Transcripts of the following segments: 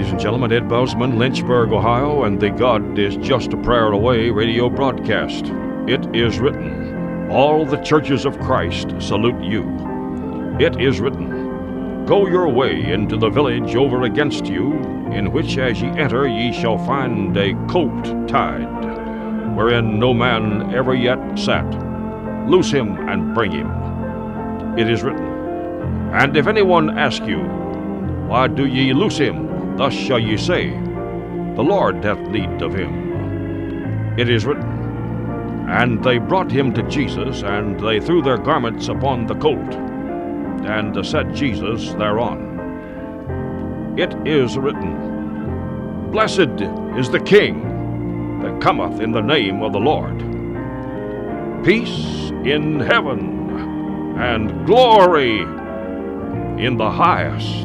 ladies and gentlemen. Ed Bozeman, Lynchburg, Ohio, and the God is Just a Prayer Away radio broadcast. It is written, all the churches of Christ salute you. It is written, go your way into the village over against you, in which as ye enter ye shall find a colt tied, wherein no man ever yet sat. Loose him and bring him. It is written, and if anyone ask you, why do ye loose him? Thus shall ye say, the Lord hath need of him. It is written, and they brought him to Jesus, and they threw their garments upon the colt, and set Jesus thereon. It is written, blessed is the King that cometh in the name of the Lord. Peace in heaven, and glory in the highest.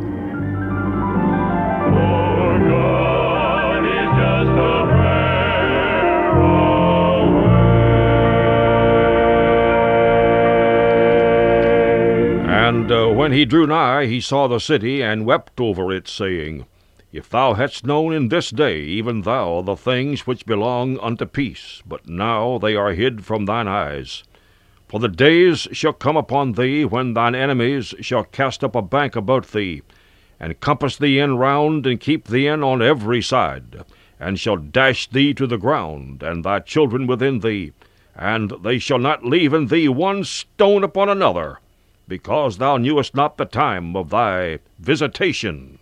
And when he drew nigh, he saw the city, and wept over it, saying, if thou hadst known in this day, even thou, the things which belong unto peace, but now they are hid from thine eyes. For the days shall come upon thee, when thine enemies shall cast up a bank about thee, and compass thee in round, and keep thee in on every side, and shall dash thee to the ground, and thy children within thee, and they shall not leave in thee one stone upon another, because thou knewest not the time of thy visitation.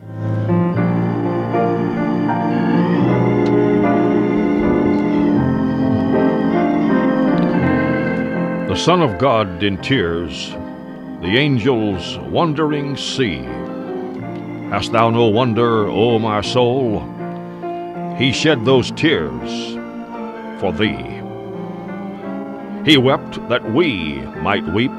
The Son of God in tears, the angels wondering see. Hast thou no wonder, O my soul? He shed those tears for thee. He wept that we might weep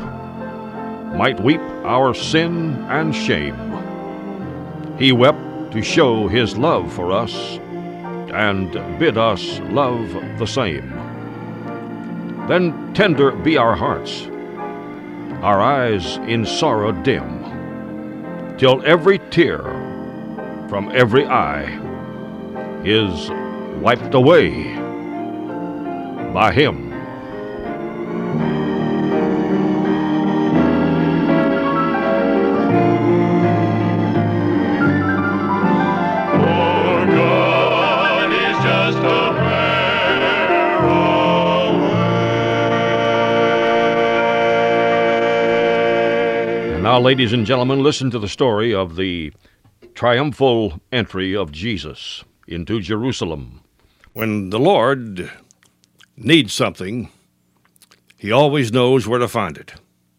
our sin and shame. He wept to show his love for us, and bid us love the same. Then tender be our hearts, our eyes in sorrow dim, till every tear from every eye is wiped away by him. Now, ladies and gentlemen, listen to the story of the triumphal entry of Jesus into Jerusalem. When the Lord needs something, he always knows where to find it.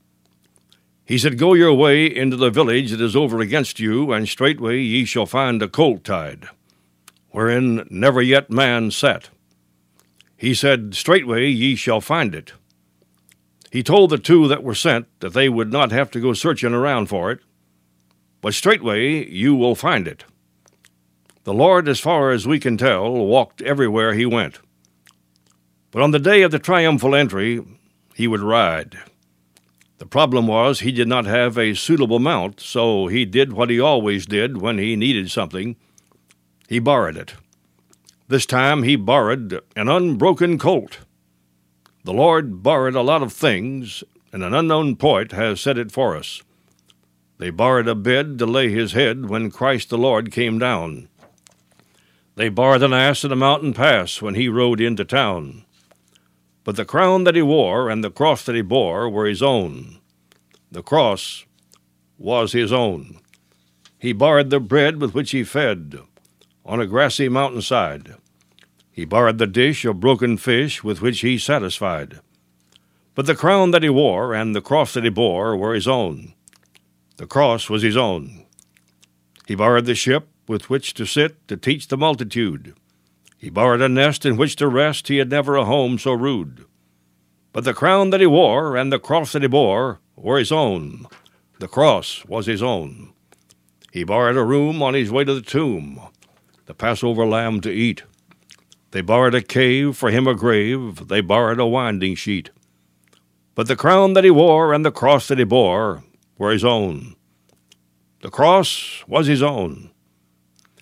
He said, go your way into the village that is over against you, and straightway ye shall find a colt tied, wherein never yet man sat. He said, straightway ye shall find it. He told the two that were sent that they would not have to go searching around for it, but straightway you will find it. The Lord, as far as we can tell, walked everywhere he went. But on the day of the triumphal entry, he would ride. The problem was he did not have a suitable mount, so he did what he always did when he needed something. He borrowed it. This time he borrowed an unbroken colt. The Lord borrowed a lot of things, and an unknown poet has said it for us. They borrowed a bed to lay his head when Christ the Lord came down. They borrowed an ass in a mountain pass when he rode into town. But the crown that he wore and the cross that he bore were his own. The cross was his own. He borrowed the bread with which he fed on a grassy mountainside. He borrowed the dish of broken fish with which he satisfied. But the crown that he wore and the cross that he bore were his own. The cross was his own. He borrowed the ship with which to sit to teach the multitude. He borrowed a nest in which to rest. He had never a home so rude. But the crown that he wore and the cross that he bore were his own. The cross was his own. He borrowed a room on his way to the tomb, the Passover lamb to eat. They borrowed a cave, for him a grave. They borrowed a winding sheet. But the crown that he wore and the cross that he bore were his own. The cross was his own.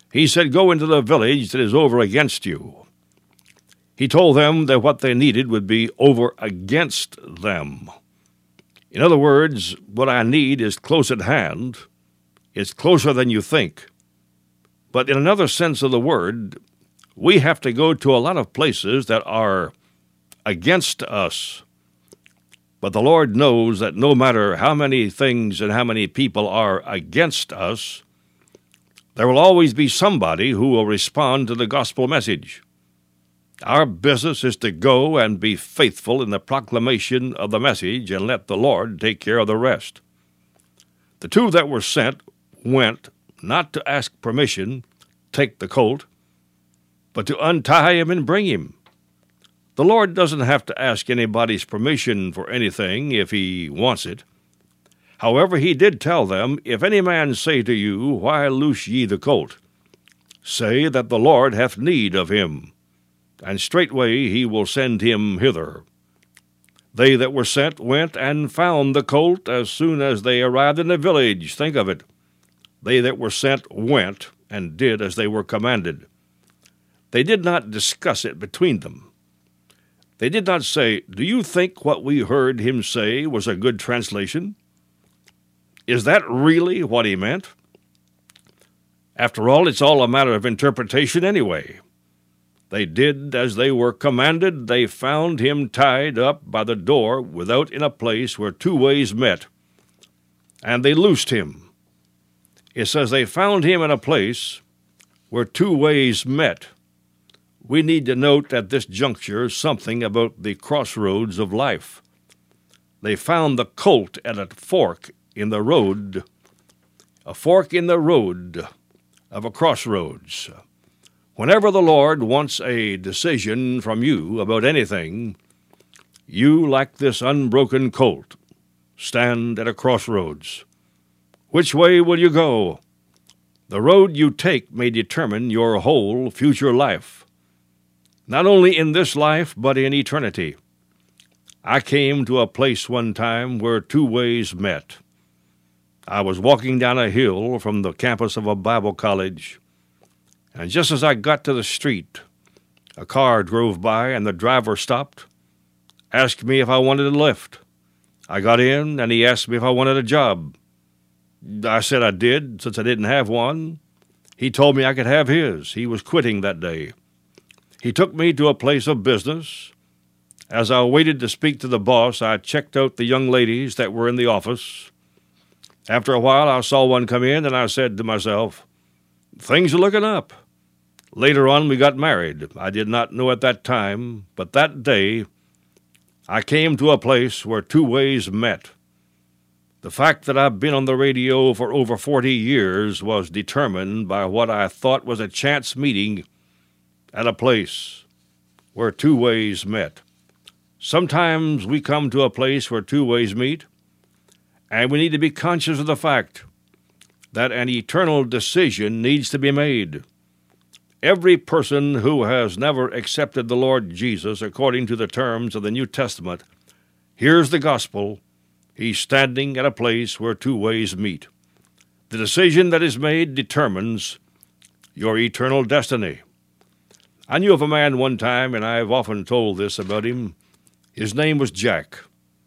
He said, "Go into the village that is over against you." He told them that what they needed would be over against them. In other words, what I need is close at hand. It's closer than you think. But in another sense of the word, we have to go to a lot of places that are against us. But the Lord knows that no matter how many things and how many people are against us, there will always be somebody who will respond to the gospel message. Our business is to go and be faithful in the proclamation of the message and let the Lord take care of the rest. The two that were sent went not to ask permission, take the colt, but to untie him and bring him. The Lord doesn't have to ask anybody's permission for anything if he wants it. However, he did tell them, "If any man say to you, Why loose ye the colt? Say that the Lord hath need of him, and straightway he will send him hither." They that were sent went and found the colt as soon as they arrived in the village. Think of it. They that were sent went and did as they were commanded. They did not discuss it between them. They did not say, "Do you think what we heard him say was a good translation? Is that really what he meant?" After all, it's all a matter of interpretation anyway. They did as they were commanded. They found him tied up by the door without in a place where two ways met, and they loosed him. It says they found him in a place where two ways met. We need to note at this juncture something about the crossroads of life. They found the colt at a fork in the road, of a crossroads. Whenever the Lord wants a decision from you about anything, you, like this unbroken colt, stand at a crossroads. Which way will you go? The road you take may determine your whole future life, not only in this life, but in eternity. I came to a place one time where two ways met. I was walking down a hill from the campus of a Bible college, and just as I got to the street, a car drove by and the driver stopped, asked me if I wanted a lift. I got in, and he asked me if I wanted a job. I said I did, since I didn't have one. He told me I could have his. He was quitting that day. He took me to a place of business. As I waited to speak to the boss, I checked out the young ladies that were in the office. After a while, I saw one come in, and I said to myself, "Things are looking up." Later on, we got married. I did not know at that time, but that day, I came to a place where two ways met. The fact that I've been on the radio for over 40 years was determined by what I thought was a chance meeting at a place where two ways met. Sometimes we come to a place where two ways meet, and we need to be conscious of the fact that an eternal decision needs to be made. Every person who has never accepted the Lord Jesus according to the terms of the New Testament hears the gospel. He's standing at a place where two ways meet. The decision that is made determines your eternal destiny. I knew of a man one time, and I've often told this about him. His name was Jack.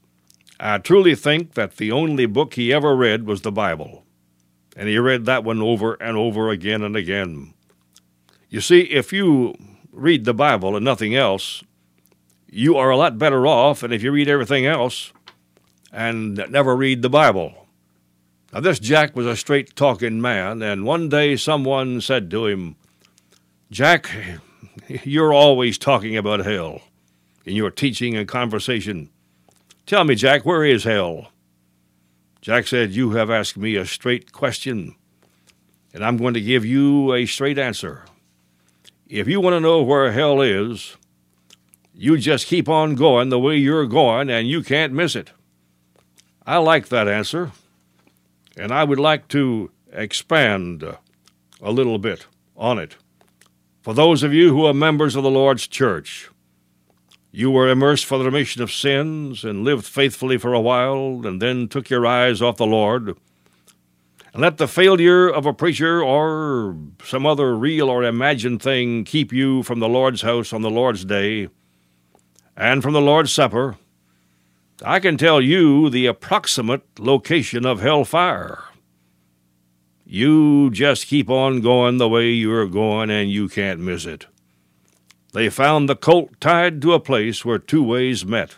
I truly think that the only book he ever read was the Bible, and he read that one over and over again and again. You see, if you read the Bible and nothing else, you are a lot better off than if you read everything else and never read the Bible. Now, this Jack was a straight-talking man, and one day someone said to him, "Jack, you're always talking about hell in your teaching and conversation. Tell me, Jack, where is hell?" Jack said, "You have asked me a straight question, and I'm going to give you a straight answer. If you want to know where hell is, you just keep on going the way you're going, and you can't miss it." I like that answer, and I would like to expand a little bit on it. For those of you who are members of the Lord's church, you were immersed for the remission of sins and lived faithfully for a while and then took your eyes off the Lord. And let the failure of a preacher or some other real or imagined thing keep you from the Lord's house on the Lord's day and from the Lord's supper. I can tell you the approximate location of hellfire. You just keep on going the way you're going, and you can't miss it. They found the colt tied to a place where two ways met.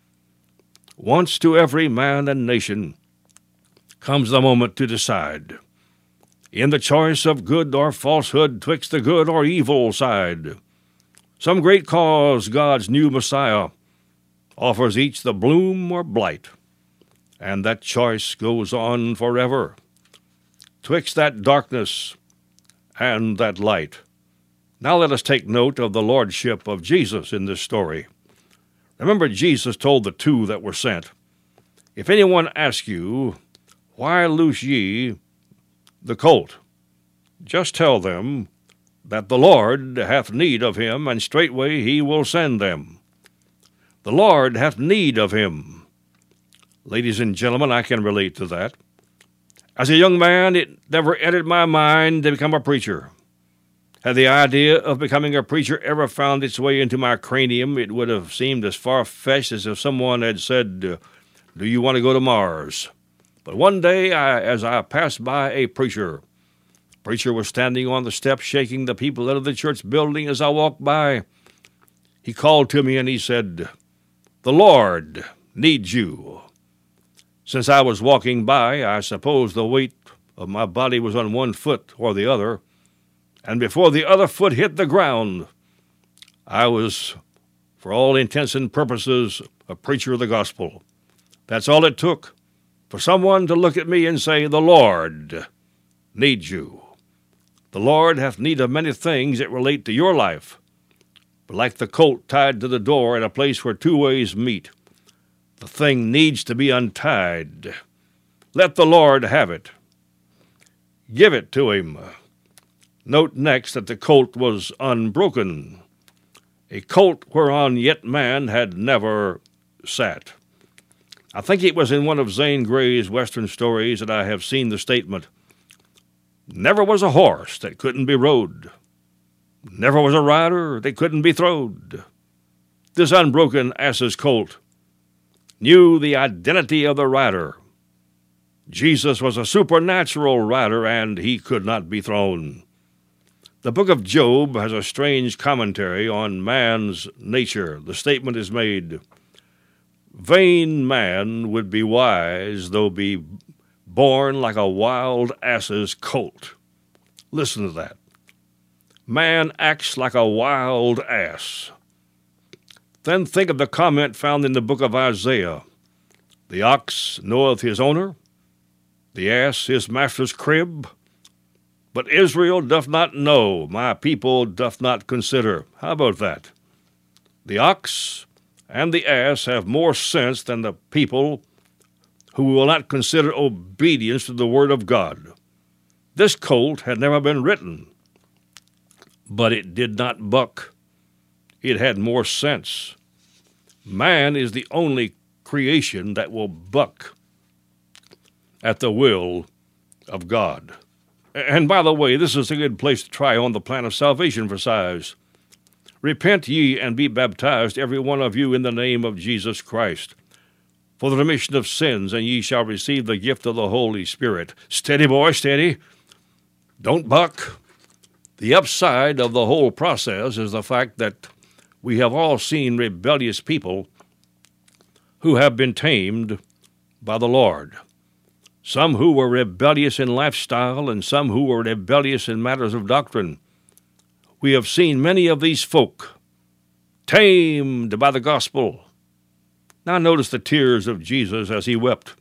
Once to every man and nation comes the moment to decide, in the choice of good or falsehood, twixt the good or evil side. Some great cause God's new Messiah offers each the bloom or blight, and that choice goes on forever, twixt that darkness and that light. Now let us take note of the lordship of Jesus in this story. Remember, Jesus told the two that were sent, "If anyone asks you, why loose ye the colt? Just tell them that the Lord hath need of him, and straightway he will send them." The Lord hath need of him. Ladies and gentlemen, I can relate to that. As a young man, it never entered my mind to become a preacher. Had the idea of becoming a preacher ever found its way into my cranium, it would have seemed as far-fetched as if someone had said, "Do you want to go to Mars?" But one day, as I passed by a preacher was standing on the steps shaking the people out of the church building as I walked by. He called to me and he said, "The Lord needs you." Since I was walking by, I suppose the weight of my body was on one foot or the other, and before the other foot hit the ground, I was, for all intents and purposes, a preacher of the gospel. That's all it took, for someone to look at me and say, "The Lord needs you." The Lord hath need of many things that relate to your life, but like the colt tied to the door in a place where two ways meet, the thing needs to be untied. Let the Lord have it. Give it to him. Note next that the colt was unbroken, a colt whereon yet man had never sat. I think it was in one of Zane Grey's Western stories that I have seen the statement, "Never was a horse that couldn't be rode. Never was a rider that couldn't be throwed." This unbroken ass's colt knew the identity of the rider. Jesus was a supernatural rider, and he could not be thrown. The book of Job has a strange commentary on man's nature. The statement is made, "Vain man would be wise, though be born like a wild ass's colt." Listen to that. Man acts like a wild ass. Then think of the comment found in the book of Isaiah. "The ox knoweth his owner, the ass his master's crib. But Israel doth not know, my people doth not consider." How about that? The ox and the ass have more sense than the people who will not consider obedience to the word of God. This colt had never been ridden, but it did not buck. It had more sense. Man is the only creation that will buck at the will of God. And by the way, this is a good place to try on the plan of salvation for size. "Repent ye and be baptized, every one of you, in the name of Jesus Christ, for the remission of sins, and ye shall receive the gift of the Holy Spirit." Steady, boy, steady. Don't buck. The upside of the whole process is the fact that we have all seen rebellious people who have been tamed by the Lord. Some who were rebellious in lifestyle and some who were rebellious in matters of doctrine. We have seen many of these folk tamed by the gospel. Now notice the tears of Jesus as he wept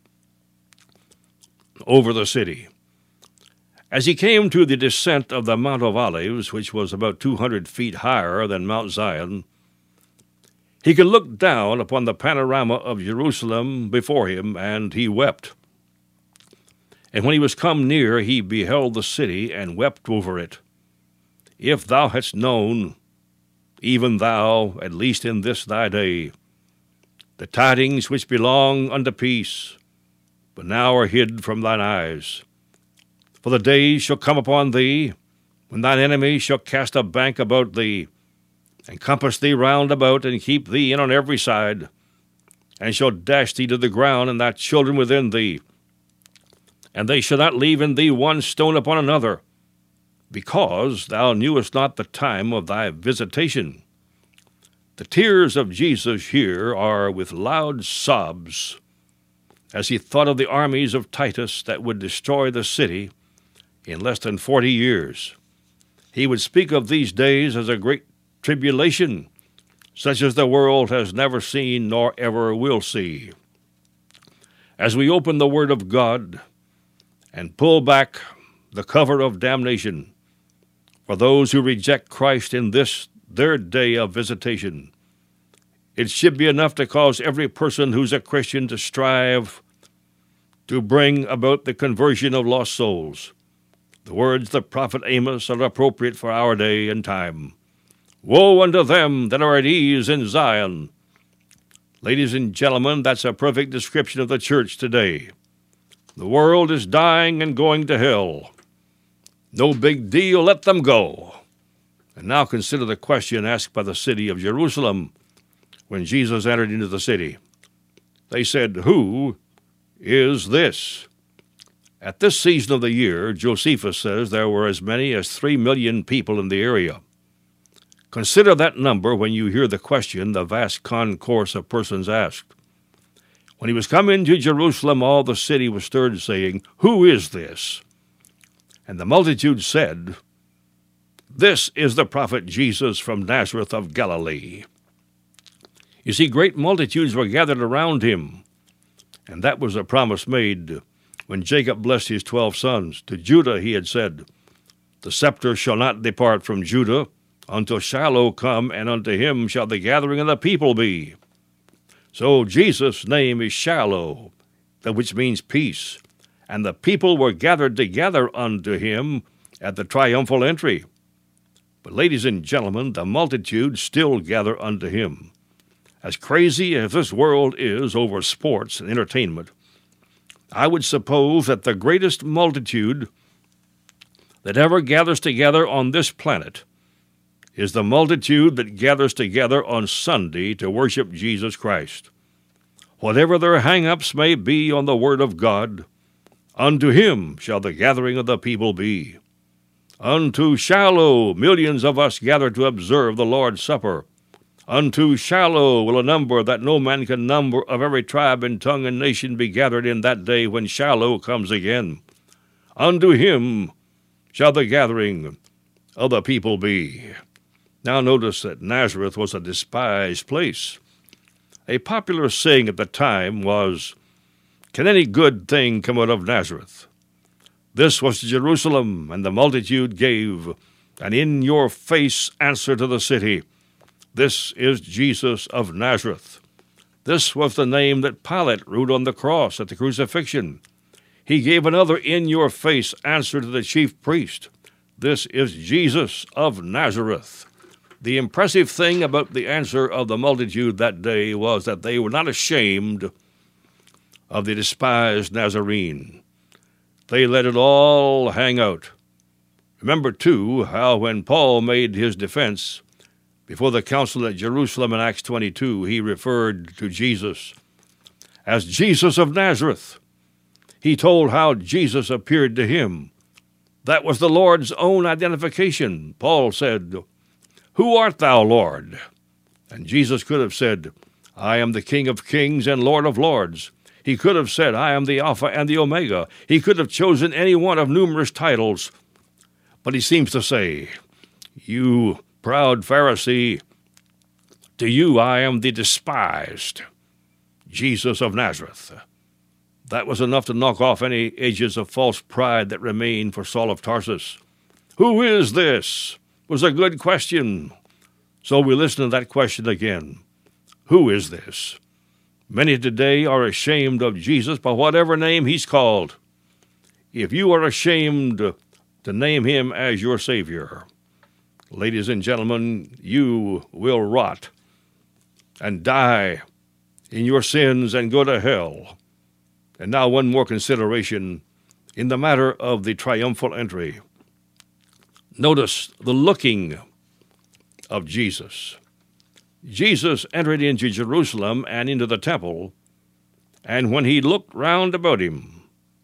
over the city. As he came to the descent of the Mount of Olives, which was about 200 feet higher than Mount Zion, he could look down upon the panorama of Jerusalem before him, and he wept. And when he was come near, he beheld the city, and wept over it. If thou hadst known, even thou, at least in this thy day, the tidings which belong unto peace, but now are hid from thine eyes, For the days shall come upon thee, when thine enemy shall cast a bank about thee, and compass thee round about, and keep thee in on every side, and shall dash thee to the ground, and thy children within thee. And they shall not leave in thee one stone upon another, because thou knewest not the time of thy visitation. The tears of Jesus here are with loud sobs, as he thought of the armies of Titus that would destroy the city in less than 40 years. He would speak of these days as a great tribulation, such as the world has never seen nor ever will see. As we open the Word of God and pull back the cover of damnation for those who reject Christ in this their day of visitation, it should be enough to cause every person who's a Christian to strive to bring about the conversion of lost souls. The words of the prophet Amos are appropriate for our day and time. Woe unto them that are at ease in Zion. Ladies and gentlemen, that's a perfect description of the church today. The world is dying and going to hell. No big deal, let them go. And now consider the question asked by the city of Jerusalem when Jesus entered into the city. They said, "Who is this?" At this season of the year, Josephus says there were as many as 3 million people in the area. Consider that number when you hear the question the vast concourse of persons asked. When he was come into Jerusalem, all the city was stirred, saying, "Who is this?" And the multitude said, "This is the prophet Jesus from Nazareth of Galilee." You see, great multitudes were gathered around him, and that was a promise made when Jacob blessed his 12 sons. To Judah he had said, "The scepter shall not depart from Judah until Shiloh come, and unto him shall the gathering of the people be." So Jesus' name is Shiloh, which means peace, and the people were gathered together unto him at the triumphal entry. But ladies and gentlemen, the multitude still gather unto him. As crazy as this world is over sports and entertainment, I would suppose that the greatest multitude that ever gathers together on this planet is the multitude that gathers together on Sunday to worship Jesus Christ. Whatever their hang-ups may be on the Word of God, unto him shall the gathering of the people be. Unto Shiloh millions of us gather to observe the Lord's Supper. Unto Shiloh will a number that no man can number of every tribe and tongue and nation be gathered in that day when Shiloh comes again. Unto him shall the gathering of the people be. Now notice that Nazareth was a despised place. A popular saying at the time was, "Can any good thing come out of Nazareth?" This was Jerusalem, and the multitude gave an in-your-face answer to the city. This is Jesus of Nazareth. This was the name that Pilate wrote on the cross at the crucifixion. He gave another in-your-face answer to the chief priest. This is Jesus of Nazareth. The impressive thing about the answer of the multitude that day was that they were not ashamed of the despised Nazarene. They let it all hang out. Remember, too, how when Paul made his defense before the council at Jerusalem in Acts 22, he referred to Jesus as Jesus of Nazareth. He told how Jesus appeared to him. That was the Lord's own identification. Paul said, "Who art thou, Lord?" And Jesus could have said, "I am the King of kings and Lord of lords." He could have said, "I am the Alpha and the Omega." He could have chosen any one of numerous titles. But he seems to say, "You proud Pharisee, to you I am the despised Jesus of Nazareth." That was enough to knock off any edges of false pride that remained for Saul of Tarsus. Who is this? Was a good question. So we listen to that question again. Who is this? Many today are ashamed of Jesus by whatever name he's called. If you are ashamed to name him as your Savior, ladies and gentlemen, you will rot and die in your sins and go to hell. And now one more consideration. in the matter of the triumphal entry. Notice the looking of Jesus. Jesus entered into Jerusalem and into the temple, and when he looked round about him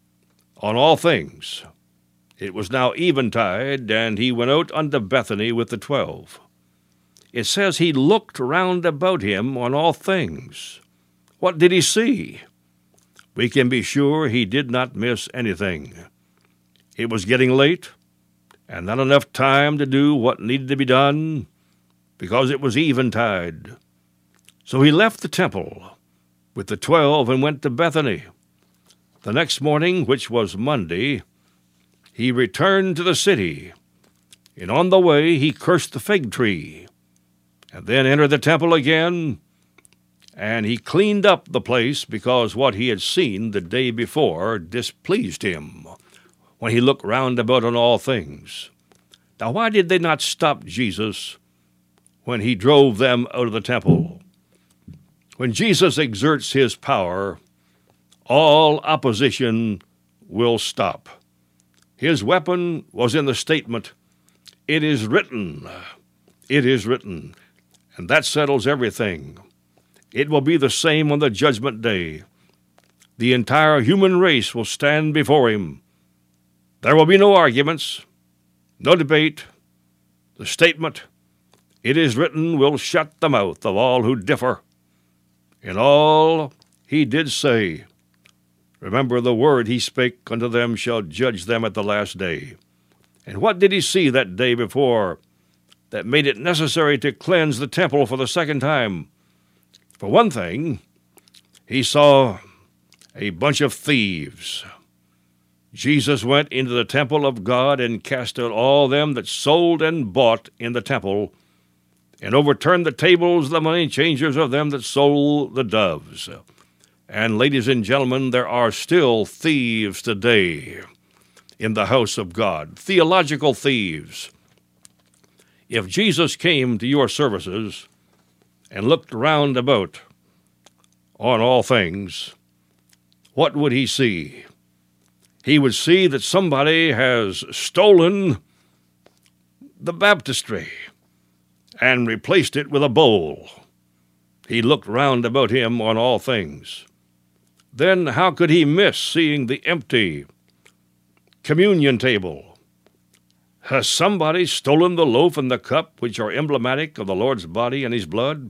on all things, it was now eventide, and he went out unto Bethany with the 12. It says he looked round about him on all things. What did he see? We can be sure he did not miss anything. It was getting late, and not enough time to do what needed to be done, because it was eventide. So he left the temple with the 12 and went to Bethany. The next morning, which was Monday, he returned to the city, and on the way he cursed the fig tree, and then entered the temple again, and he cleaned up the place, because what he had seen the day before displeased him, when he looked round about on all things. Now why did they not stop Jesus when he drove them out of the temple? When Jesus exerts his power, all opposition will stop. His weapon was in the statement, "It is written, it is written," and that settles everything. It will be the same on the judgment day. The entire human race will stand before him. There will be no arguments, no debate. The statement, "It is written," will shut the mouth of all who differ. In all he did say, remember the word he spake unto them shall judge them at the last day. And what did he see that day before that made it necessary to cleanse the temple for the second time? For one thing, he saw a bunch of thieves. Jesus went into the temple of God and cast out all them that sold and bought in the temple, and overturned the tables of the money changers of them that sold the doves. And, ladies and gentlemen, there are still thieves today in the house of God, theological thieves. If Jesus came to your services and looked round about on all things, what would he see? He would see that somebody has stolen the baptistry and replaced it with a bowl. He looked round about him on all things. Then how could he miss seeing the empty communion table? Has somebody stolen the loaf and the cup, which are emblematic of the Lord's body and his blood?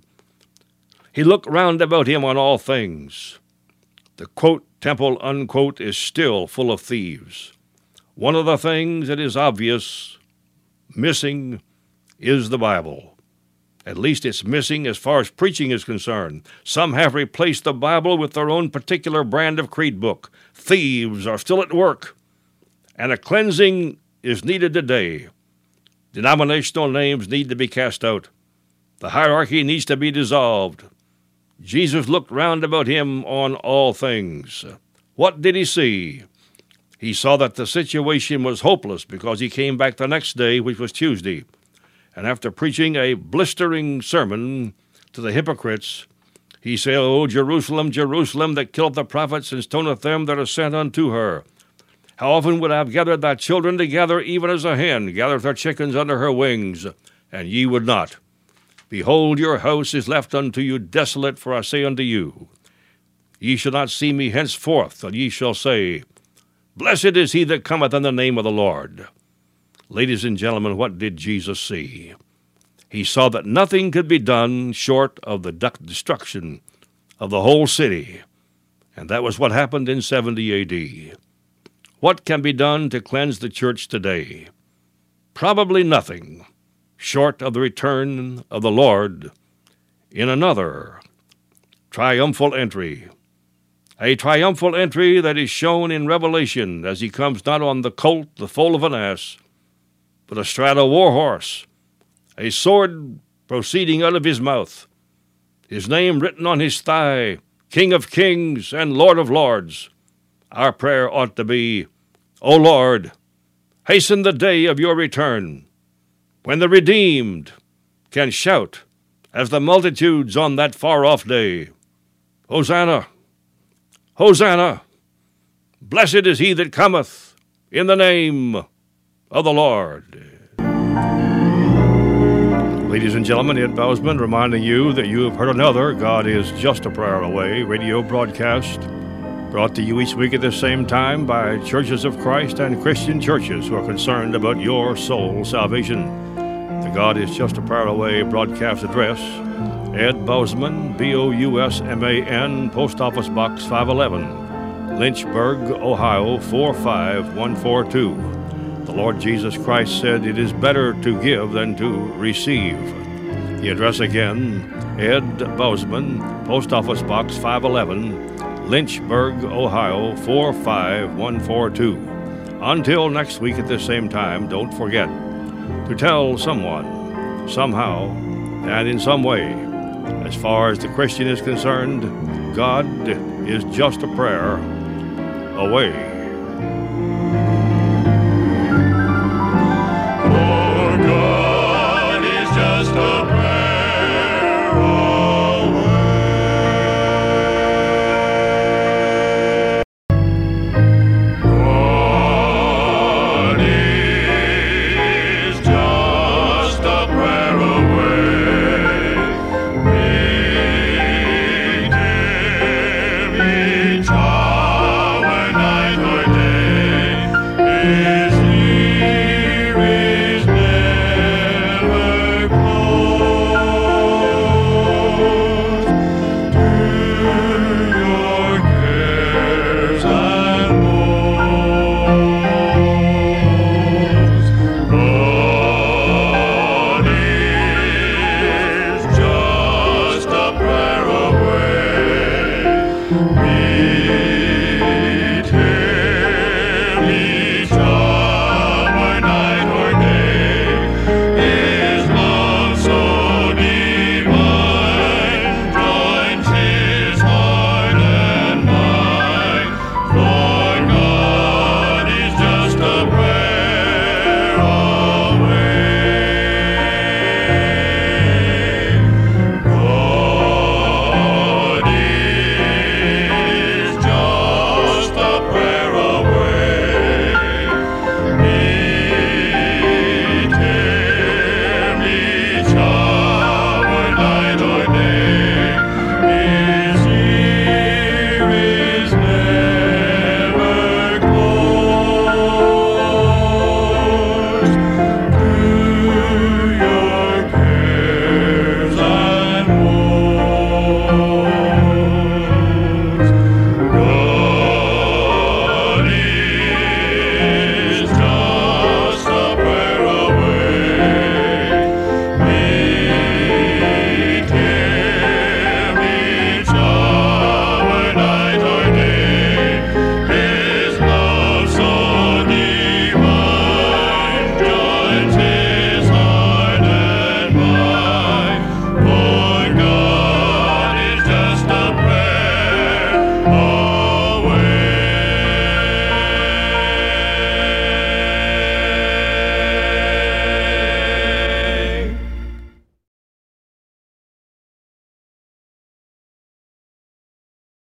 He looked round about him on all things. The, quote, temple, unquote, is still full of thieves. One of the things that is obvious missing is the Bible. At least it's missing as far as preaching is concerned. Some have replaced the Bible with their own particular brand of creed book. Thieves are still at work, and a cleansing is needed today. Denominational names need to be cast out. The hierarchy needs to be dissolved. Jesus looked round about him on all things. What did he see? He saw that the situation was hopeless, because he came back the next day, which was Tuesday, and after preaching a blistering sermon to the hypocrites, he said, "O Jerusalem, Jerusalem, that killeth the prophets and stoneth them that are sent unto her. How often would I have gathered thy children together, even as a hen gathereth her chickens under her wings, and ye would not. Behold, your house is left unto you desolate, for I say unto you, ye shall not see me henceforth, till ye shall say, Blessed is he that cometh in the name of the Lord." Ladies and gentlemen, what did Jesus see? He saw that nothing could be done short of the destruction of the whole city, and that was what happened in 70 A.D. What can be done to cleanse the church today? Probably nothing, short of the return of the Lord in another triumphal entry. A triumphal entry that is shown in Revelation as he comes not on the colt, the foal of an ass, but astride a war horse, a sword proceeding out of his mouth, his name written on his thigh, King of Kings and Lord of Lords. Our prayer ought to be, O Lord, hasten the day of your return, when the redeemed can shout as the multitudes on that far-off day, Hosanna! Hosanna! Blessed is he that cometh in the name of the Lord. Ladies and gentlemen, Ed Bousman reminding you that you have heard another God is Just a Prayer Away radio broadcast brought to you each week at the same time by Churches of Christ and Christian churches who are concerned about your soul salvation. The God is Just a Prayer Away broadcast address, Ed Bousman, Bousman, Post Office Box 511, Lynchburg, Ohio 45142. The Lord Jesus Christ said it is better to give than to receive. The address again, Ed Bousman, Post Office Box 511, Lynchburg, Ohio 45142. Until next week at the same time, don't forget to tell someone, somehow, and in some way, as far as the Christian is concerned, God is just a prayer away.